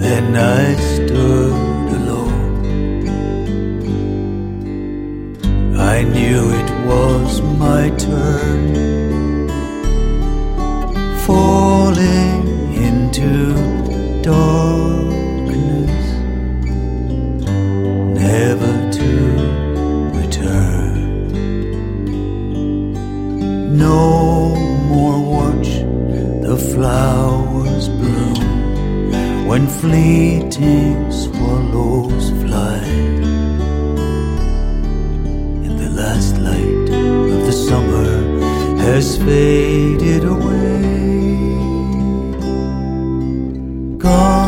Then I stood alone. I knew it was my turn, falling into darkness, never to return. No more watch the flowers bloom when fleeting swallows fly, and the last light of the summer has faded away. Gone